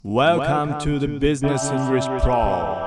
Welcome to the Business English Pro。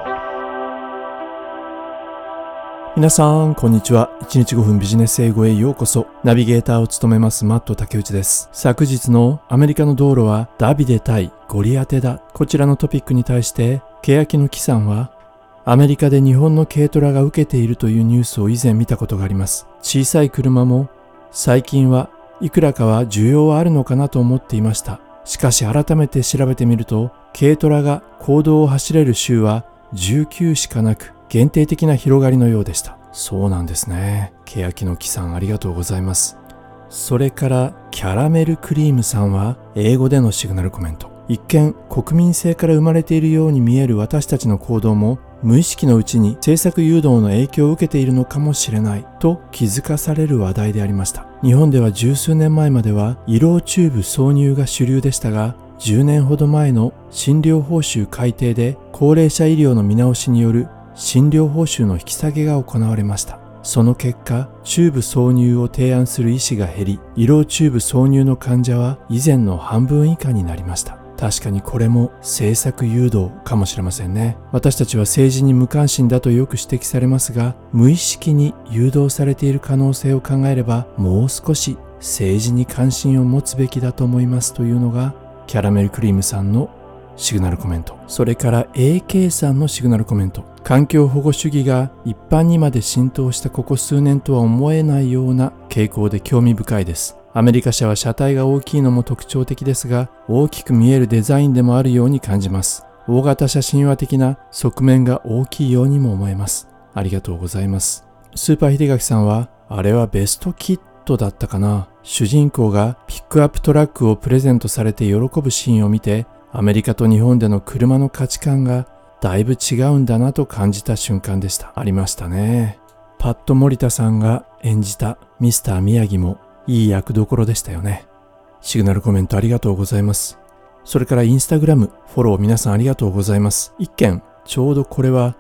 皆さんこんにちは。1日5分ビジネス英語へようこそ。ナビゲーターを務めますマット竹内です。昨日のアメリカの道路はダビデ対ゴリアテだ、こちらのトピックに対して欅の木さんは、アメリカで日本の軽トラが受けているというニュースを以前見たことがあります。小さい車も最近はいくらかは需要はあるのかなと思っていました。しかし改めて調べてみると、軽トラが公道を走れる州は19しかなく、限定的な広がりのようでした。そうなんですね。欅の木さんありがとうございます。それからキャラメルクリームさんは英語でのシグナルコメント。一見国民性から生まれているように見える私たちの行動も、無意識のうちに政策誘導の影響を受けているのかもしれないと気づかされる話題でありました。日本では十数年前までは胃ろうチューブ挿入が主流でしたが、10年ほど前の診療報酬改定で高齢者医療の見直しによる診療報酬の引き下げが行われました。その結果、チューブ挿入を提案する医師が減り、胃ろうチューブ挿入の患者は以前の半分以下になりました。確かにこれも政策誘導かもしれませんね。私たちは政治に無関心だとよく指摘されますが、無意識に誘導されている可能性を考えれば、もう少し政治に関心を持つべきだと思いますというのがキャラメルクリームさんのシグナルコメント。それから AK さんのシグナルコメント。環境保護主義が一般にまで浸透したここ数年とは思えないような傾向で興味深いです。アメリカ車は車体が大きいのも特徴的ですが、大きく見えるデザインでもあるように感じます。大型車神話的な側面が大きいようにも思えます。ありがとうございます。スーパー秀垣さんは、あれはベストキットだったかな。主人公がピックアップトラックをプレゼントされて喜ぶシーンを見て、アメリカと日本での車の価値観がだいぶ違うんだなと感じた瞬間でした。ありましたね。パット森田さんが演じたミスター宮城もいい役どころでしたよね。シグナルコメントありがとうございます。それからインスタグラムフォロー皆さんありがとうございます。一件、ちょうどこれは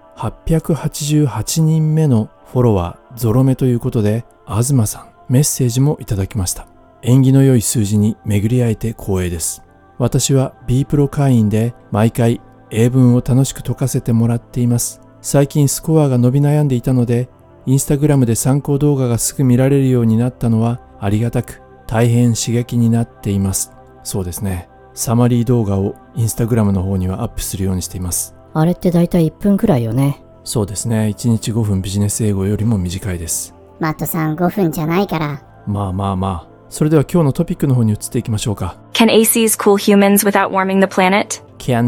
888人目のフォロワーゾロ目ということで、東さんメッセージもいただきました。縁起の良い数字に巡り合えて光栄です。私は B プロ会員で毎回英文を楽しく解かせてもらっています。最近スコアが伸び悩んでいたので、インスタグラムで参考動画がすぐ見られるようになったのはありがたく、大変刺激になっています。そうですね。サマリー動画をインスタグラムの方にはアップするようにしています。 あれってだいたい1分くらいよね。 そうですね。1日5分ビジネス英語よりも短いです。 マットさん5分じゃないから。 まあ。それでは今日のトピックの方に移っていきましょうか。 Can ACs cool humans without warming the planet? Can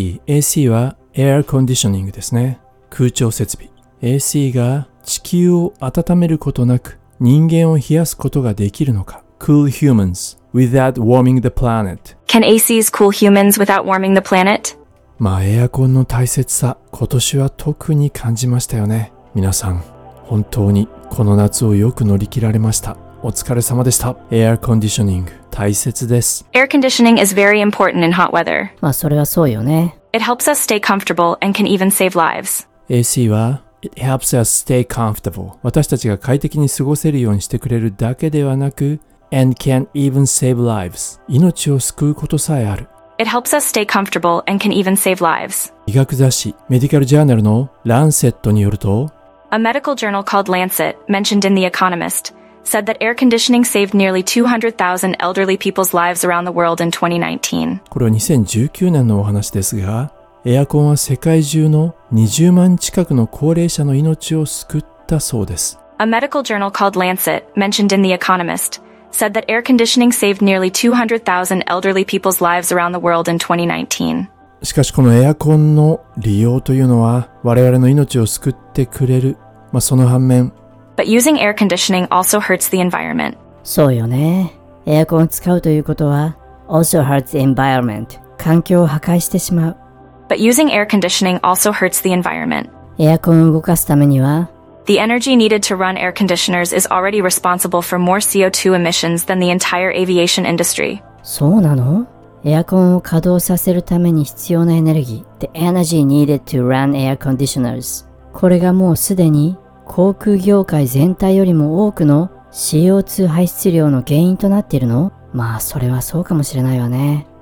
AC。AC は Air Conditioning ですね。空調設備。AC が地球を温めることなく人間を冷やすことができるのか。Cool humans without warming the planet. Can ACs cool humans without warming the planet? エアコンの大切さ、今年は特に感じましたよね。皆さん、本当にこの夏をよく乗り切られました。お疲れ様でした。Air Conditioning 大切です。 Air conditioning is very important in hot weather. それはそうよね。 It helps us stay comfortable and can even save lives. AC は It helps us stay comfortable. 私たちが快適に過ごせるようにしてくれるだけではなく、and can even save lives. 命を救うことさえある。 It helps us stay comfortable and can even save lives. 医学雑誌メディカルジャーナルのランセットによると、 A medical journal called Lancet, mentioned in The Economist, said that air conditioning saved nearly 200,000 elderly people's lives around the world in 2019. これは2019年のお話ですが、エアコンは世界中の20万近くの高齢者の命を救ったそうです。 A medical journal called Lancet, mentioned in The Economist, said that air conditioning saved nearly 200,000 elderly people's lives around the world in 2019. しかしこのエアコンの利用というのは我々の命を救ってくれる。その反面、 But using air conditioning also hurts the environment. そうよね。エアコンを使うということは also hurts the environment. 環境を破壊してしまう。 But using air conditioning also hurts the environment. エアコンを動かすためには The energy needed to run air conditioners is already responsible for more CO2 emissions than the entire aviation industry. そうなの？エアコンを稼働させるために必要なエネルギー The energy needed to run air conditioners. これがもうすでに航空業界全体よりも多くの CO2 排出量の原因となっているの？それはそうかもしれないわね。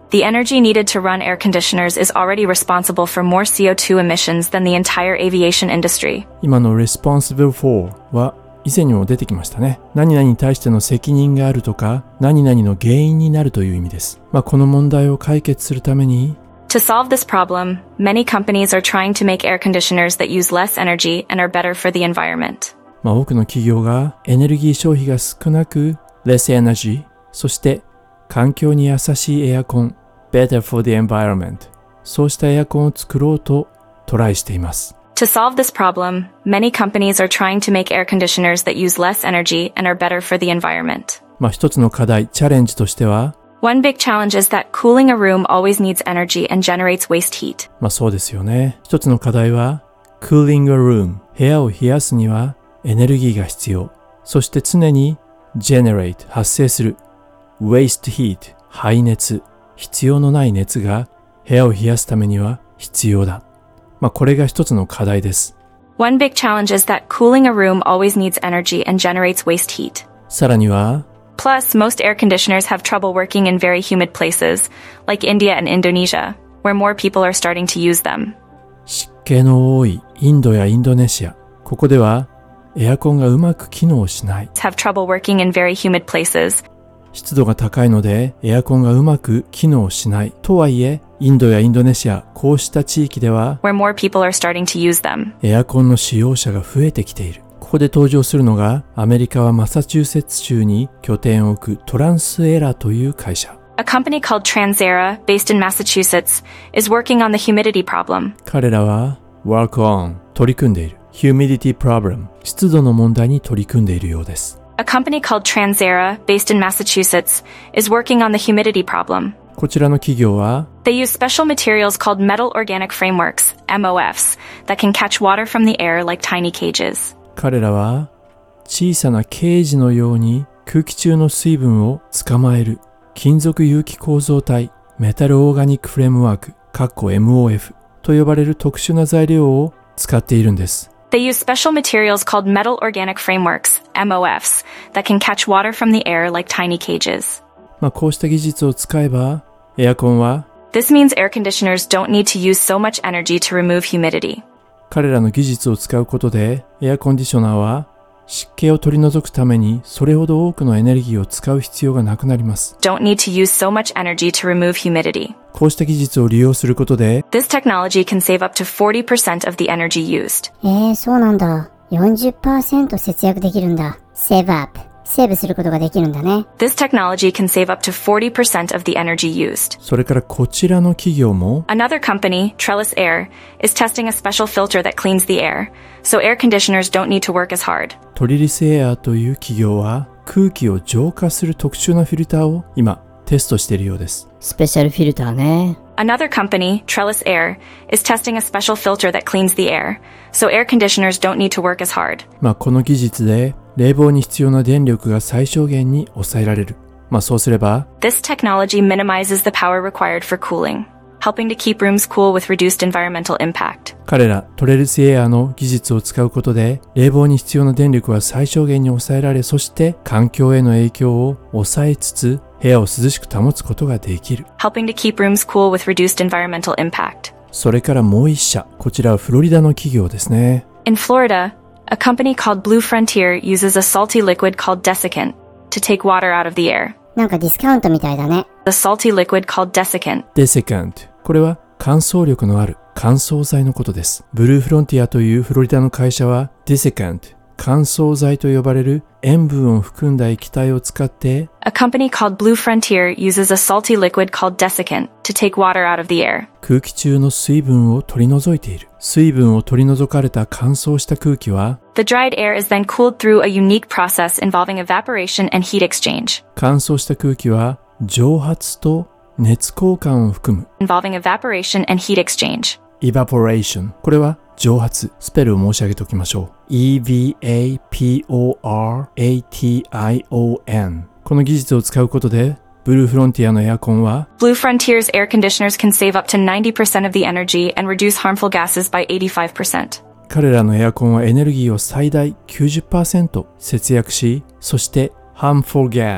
The energy needed to run air conditioners is already responsible for more CO2 emissions than the entire aviation industry. 今の responsible for は以前にも出てきましたね。何々に対しての責任があるとか、何々の原因になるという意味です。この問題を解決するために、 To solve this problem, many companies are trying to make air conditioners that use less energy and are better for the environment. 多くの企業がエネルギー消費が少なく less energy、そして環境に優しいエアコン better for the environment、そうしたエアコンを作ろうとトライしています。 To solve this problem, many companies are trying to make air conditioners that use less energy and are better for the environment. 一つの課題、チャレンジとしては、 One big challenge is that cooling a room always needs energy and generates waste heat. そうですよね。一つの課題は cooling a room、部屋を冷やすにはエネルギーが必要。そして常に generate、発生する waste heat、排熱、必要のない熱が部屋を冷やすためには必要だ。これが一つの課題です。 One big challenge is that cooling a room always needs energy and generates waste heat. さらには Plus, most air conditioners have trouble working in very humid places, like India and Indonesia, where more people are starting to use them. 湿気の多いインドやインドネシア、ここではエアコンがうまく機能しない。 Have trouble working in very humid places. 湿度が高いのでエアコンがうまく機能しない。とはいえ、インドやインドネシア、こうした地域では where more people are starting to use them. エアコンの使用者が増えてきている。ここで登場するのが、アメリカはマサチューセッツ州に拠点を置くトランスエラという会社。 A company called Transera, based in Massachusetts, is working on the humidity problem. 彼らは work on 取り組んでいる。humidity problem 湿度の問題に取り組んでいるようです。 A company called Transera, based in Massachusetts, is working on the humidity problem. こちらの企業は They use special materials called metal organic frameworks, MOFs, that can catch water from the air like tiny cages. 彼らは小さなケージのように空気中の水分を捕まえる金属有機構造体メタルオーガニックフレームワーク（MOF） と呼ばれる特殊な材料を使っているんです。 They use special materials called metal organic frameworks, MOFs, that can catch water from the air like tiny cages. こうした技術を使えばエアコンは This means air conditioners don't need to use so much energy to remove humidity. 彼らの技術を使うことでエアコンディショナーは湿気を取り除くためにそれほど多くのエネルギーを使う必要がなくなります。 Don't need to use so much energy to remove humidity. こうした技術を利用することで This technology can save up to 40% of the energy used. そうなんだ。40% 節約できるんだ。Save up。セーブすることができるんだね。 This technology can save up to 40% of the energy used. それからこちらの企業も Another company, Trellis Air, is testing a special filter that cleans the air, so air conditioners don't need to work as hard. トリリスエアーという企業は空気を浄化する特殊なフィルターを今テストしているようです。 スペシャルフィルターね。 Another company, Trellis Air, is testing a special filter that cleans the air, so air conditioners don't need to work as hard. この技術で冷房に必要な電力が最小限に抑えられる。そうすれば This technology minimizes the power required for cooling, helping to keep rooms cool with reduced environmental impact. 彼らトレリスエアーの技術を使うことで冷房に必要な電力は最小限に抑えられ、そして環境への影響を抑えつつ部屋を涼しく保つことができる。 Helping to keep rooms cool with reduced environmental impact. それからもう一社、こちらはフロリダの企業ですね。 In Florida, a company called Blue Frontier uses a salty liquid called desiccant to take water out of the air. なんかディスカウントみたいだね。 The salty liquid called desiccant. Desiccant。これは乾燥力のある乾燥剤のことです。ブルーフロンティアというフロリダの会社は Desiccant、乾燥剤と呼ばれる塩分を含んだ液体を使って A company called Blue Frontier uses a salty liquid called desiccant to take water out of the air. 空気中の水分を取り除いている。水分を取り除かれた乾燥した空気は The dried air is then cooled through a unique process involving evaporation and heat exchange. 乾燥した空気は蒸発と熱交換を含む Involving evaporation and heat exchange. Evaporation。これは蒸発。スペルを申し上げておきましょう。EVAPORATION。この技術を使うことで、ブルーフロンティアのエアコンは Blue Frontier's air conditioners can save up to 90% of the energy and reduce harmful gases by 85%. 彼らのエアコンはエネルギーを最大 90% 節約し、そして harmful gas、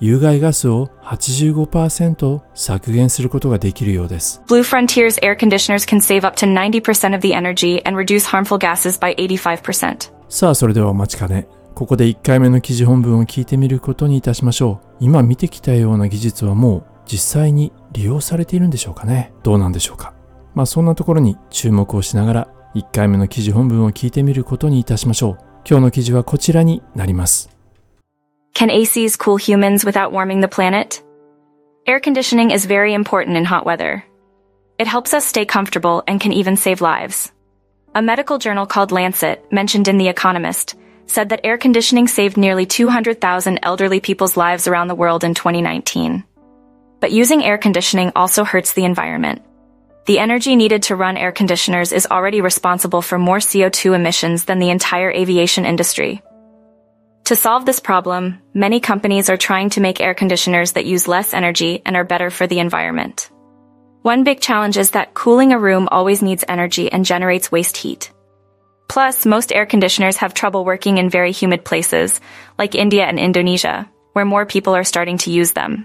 有害ガスを 85% 削減することができるようです。 Blue Frontier's air conditioners can save up to 90% of the energy and reduce harmful gases by 85%. さあ、それではお待ちかね。ここで1回目の記事本文を聞いてみることにいたしましょう。今見てきたような技術はもう実際に利用されているんでしょうかね。どうなんでしょうか。そんなところに注目をしながら1回目の記事本文を聞いてみることにいたしましょう。今日の記事はこちらになります。 Can ACs cool humans without warming the planet? Air conditioning is very important in hot weather. It helps us stay comfortable and can even save lives. A medical journal called Lancet, mentioned in The Economist, said that air conditioning saved nearly 200,000 elderly people's lives around the world in 2019. But using air conditioning also hurts the environment. The energy needed to run air conditioners is already responsible for more CO2 emissions than the entire aviation industry. To solve this problem, many companies are trying to make air conditioners that use less energy and are better for the environment. One big challenge is that cooling a room always needs energy and generates waste heat. Plus, most air conditioners have trouble working in very humid places, like India and Indonesia, where more people are starting to use them.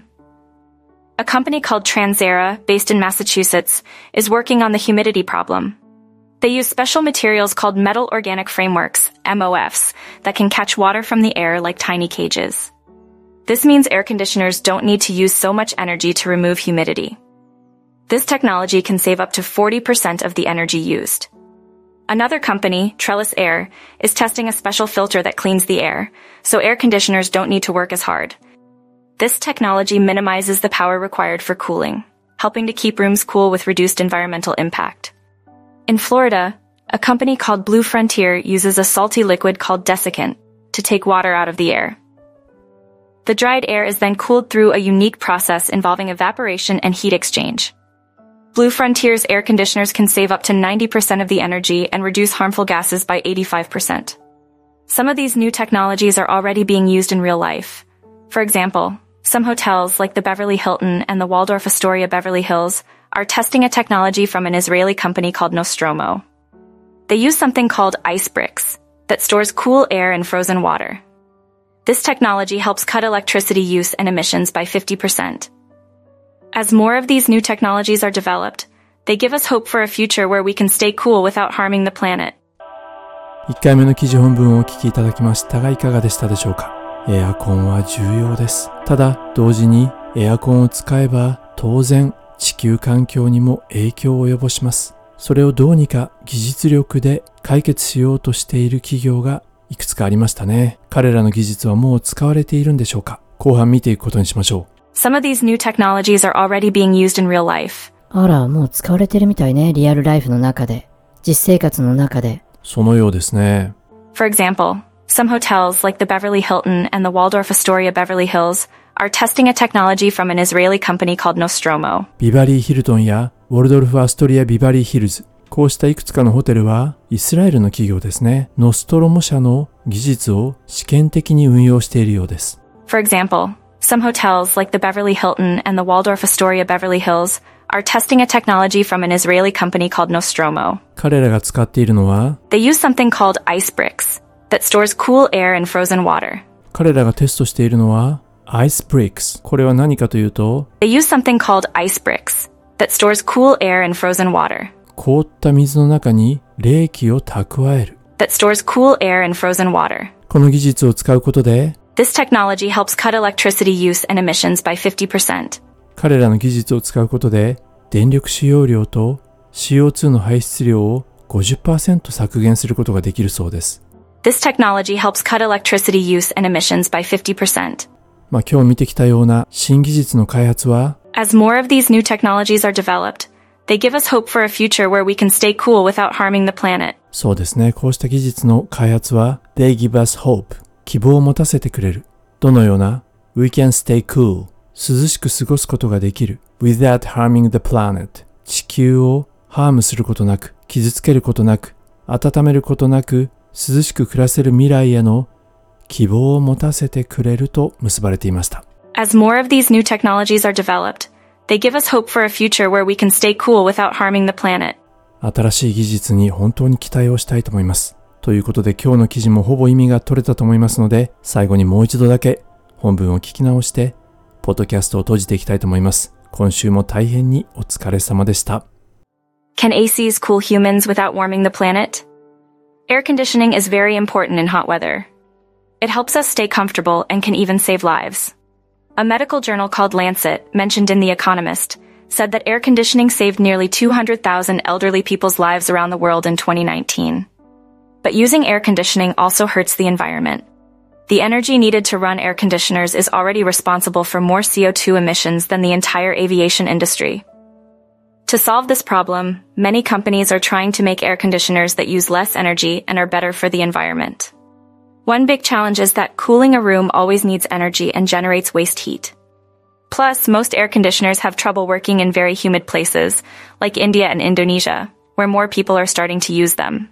A company called Transera, based in Massachusetts, is working on the humidity problem. They use special materials called metal organic frameworks, MOFs, that can catch water from the air like tiny cages. This means air conditioners don't need to use so much energy to remove humidity. This technology can save up to 40% of the energy used. Another company, Trellis Air, is testing a special filter that cleans the air, so air conditioners don't need to work as hard. This technology minimizes the power required for cooling, helping to keep rooms cool with reduced environmental impact. In Florida, a company called Blue Frontier uses a salty liquid called desiccant to take water out of the air. The dried air is then cooled through a unique process involving evaporation and heat exchange. Blue Frontier's air conditioners can save up to 90% of the energy and reduce harmful gases by 85%. Some of these new technologies are already being used in real life. For example, some hotels like the Beverly Hilton and the Waldorf Astoria Beverly Hills are testing a technology from an Israeli company called Nostromo. They use something called ice bricks that stores cool air in frozen water. This technology helps cut electricity use and emissions by 50%. As more of these new technologies are developed, they give us hope for a future where we can stay cool without harming the planet. 1回目の記事本文をお聞きいただきましたがいかがでしたでしょうか。エアコンは重要です。ただ同時にエアコンを使えば当然地球環境にも影響を及ぼします。それをどうにか技術力で解決しようとしている企業がいくつかありましたね。彼らの技術はもう使われているんでしょうか。後半見ていくことにしましょう。 Some of these new technologies are already being used in real life. あら、もう使われてるみたいね。リアルライフの中で。実生活の中で。 そのようですね。 For example, some hotels like the Beverly Hilton and the Waldorf Astoria Beverly Hills are testing a technology from an Israeli company called Nostromo. ビバリーヒルトンやウォルドルフアストリアビバリーヒルズ。こうしたいくつかのホテルはイスラエルの企業ですね。ノストロモ社の技術を試験的に運用しているようです。 For example, some hotels like the Beverly Hilton and the Waldorf Astoria Beverly Hills are testing a technology from an Israeli company called Nostromo. 彼らが使っているのは They use something called ice bricks that stores cool air in frozen water. 彼らがテストしているのは Ice Bricks。これは何かというと They use something called ice bricks that stores cool air in frozen water. 凍った水の中に冷気を蓄える。 That stores cool air in frozen water. この技術を使うことで This technology helps cut electricity use and emissions by 50%. 彼らの技術を使うことで電力使用量と CO2 の排出量を 50% 削減することができるそうです。 This technology helps cut electricity use and emissions by 50%. 今日見てきたような新技術の開発は As more of these new technologies are developed, they give us hope for a future where we can stay cool without harming the planet. そうですね。こうした技術の開発は They give us hope。希望を持たせてくれる。どのような We can stay cool。涼しく過ごすことができる。Without harming the planet。地球をハームすることなく、傷つけることなく、温めることなく、涼しく暮らせる未来への希望を持たせてくれると結ばれていました。 As more of these new technologies are developed, they give us hope for a future where we can stay cool without harming the planet. 新しい技術に本当に期待をしたいと思います。ということで今日の記事もほぼ意味が取れたと思いますので、最後にもう一度だけ本文を聞き直してポッドキャストを閉じていきたいと思います。今週も大変にお疲れ様でした。 Can ACs cool humans without warming the planet? Air conditioning is very important in hot weather. It helps us stay comfortable and can even save lives. A medical journal called Lancet, mentioned in The Economist, said that air conditioning saved nearly 200,000 elderly people's lives around the world in 2019. But using air conditioning also hurts the environment. The energy needed to run air conditioners is already responsible for more CO2 emissions than the entire aviation industry. To solve this problem, many companies are trying to make air conditioners that use less energy and are better for the environment. One big challenge is that cooling a room always needs energy and generates waste heat. Plus, most air conditioners have trouble working in very humid places, like India and Indonesia, where more people are starting to use them.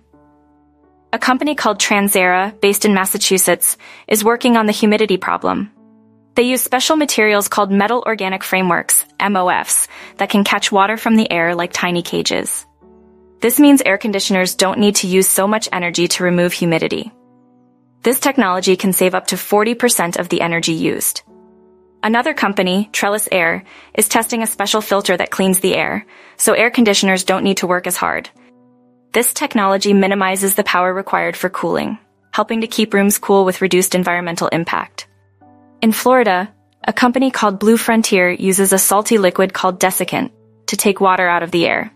A company called Transera, based in Massachusetts, is working on the humidity problem. They use special materials called metal organic frameworks, MOFs, that can catch water from the air like tiny cages. This means air conditioners don't need to use so much energy to remove humidity. This technology can save up to 40% of the energy used. Another company, Trellis Air, is testing a special filter that cleans the air, so air conditioners don't need to work as hard. This technology minimizes the power required for cooling, helping to keep rooms cool with reduced environmental impact. In Florida, a company called Blue Frontier uses a salty liquid called desiccant to take water out of the air.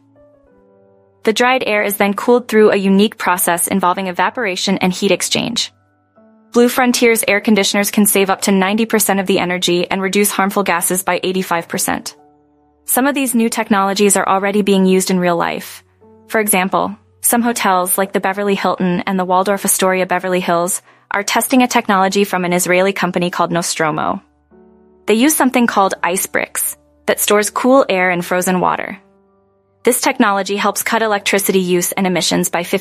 The dried air is then cooled through a unique process involving evaporation and heat exchange. Blue Frontier's air conditioners can save up to 90% of the energy and reduce harmful gases by 85%. Some of these new technologies are already being used in real life. For example, some hotels like the Beverly Hilton and the Waldorf Astoria Beverly Hills are testing a technology from an Israeli company called Nostromo. They use something called ice bricks that stores cool air in frozen water. This technology helps cut electricity use and emissions by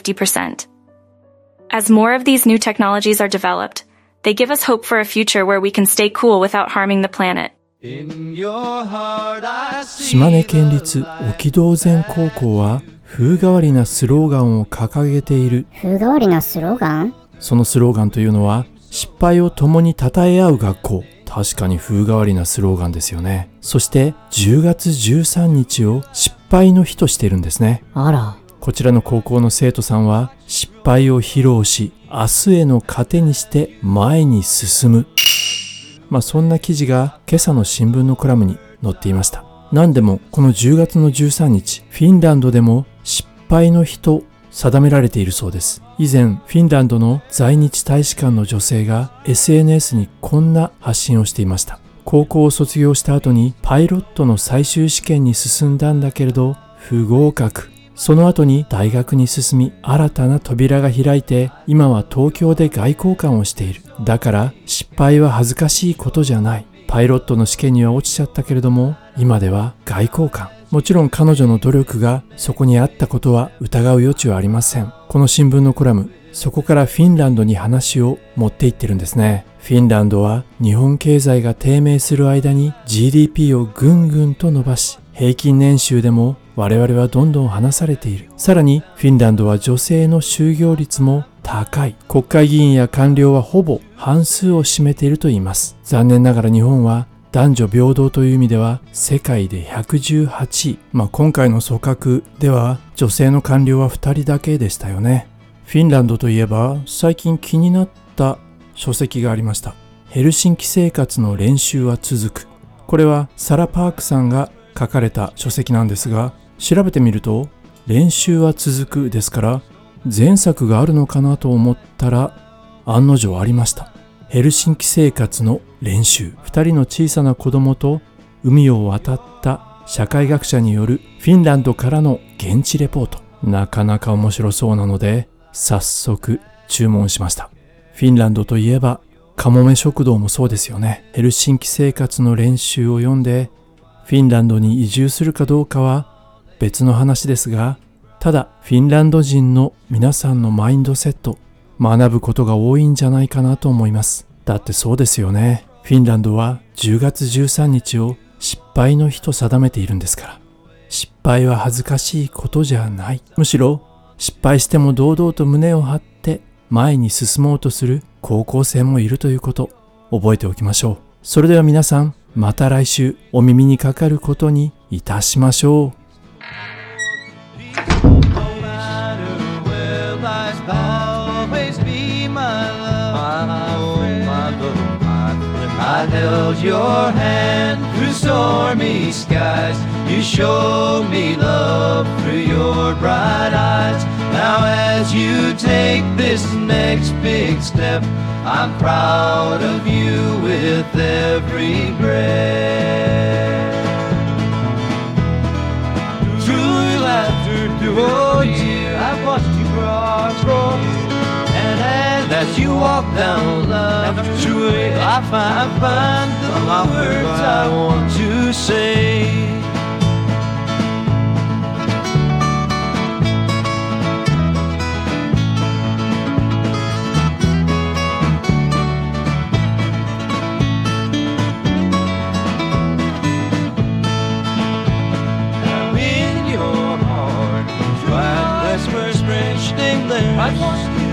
50%.As more of these new technologies are developed, they give us hope for a future where we can stay cool without harming the planet. 島根県立沖道前高校は風変わりなスローガンを掲げている。 風変わりなスローガン？ そのスローガンというのは、失敗を共に称え合う学校。確かに風変わりなスローガンですよね。そして10月13日を失敗の日としているんですね。 あら。 こちらの高校の生徒さんは失敗を披露し、明日への糧にして前に進む。そんな記事が今朝の新聞のコラムに載っていました。何でもこの10月の13日、フィンランドでも失敗の日と定められているそうです。以前、フィンランドの在日大使館の女性が SNS にこんな発信をしていました。高校を卒業した後にパイロットの最終試験に進んだんだけれど不合格。その後に大学に進み、新たな扉が開いて、今は東京で外交官をしている。だから失敗は恥ずかしいことじゃない。パイロットの試験には落ちちゃったけれども、今では外交官。もちろん彼女の努力がそこにあったことは疑う余地はありません。この新聞のコラム、そこからフィンランドに話を持っていってるんですね。フィンランドは日本経済が低迷する間に GDP をぐんぐんと伸ばし、平均年収でも我々はどんどん離されている。さらにフィンランドは女性の就業率も高い。国会議員や官僚はほぼ半数を占めていると言います。残念ながら日本は男女平等という意味では世界で118位。今回の組閣では女性の官僚は2人だけでしたよね。フィンランドといえば最近気になった書籍がありました。ヘルシンキ生活の練習は続く。これはサラ・パークさんが書かれた書籍なんですが、調べてみると練習は続くですから前作があるのかなと思ったら案の定ありました。ヘルシンキ生活の練習。2人の小さな子供と海を渡った社会学者によるフィンランドからの現地レポート。なかなか面白そうなので早速注文しました。フィンランドといえばカモメ食堂もそうですよね。ヘルシンキ生活の練習を読んでフィンランドに移住するかどうかは別の話ですが、ただフィンランド人の皆さんのマインドセット、学ぶことが多いんじゃないかなと思います。だってそうですよね。フィンランドは10月13日を失敗の日と定めているんですから。失敗は恥ずかしいことじゃない。むしろ失敗しても堂々と胸を張って前に進もうとする高校生もいるということ、覚えておきましょう。それでは皆さん、 また来週お耳にかかることにいたしましょう。 I held your hand through stormy skies. You showed me love through your bright eyes. Now as you take this next big step, I'm proud of you with every breath. Through laughter, through tears, I've watched you grow. And as you walk down love through it, I find the words I want to say. Now in your heart, right, that's where spring there. I want you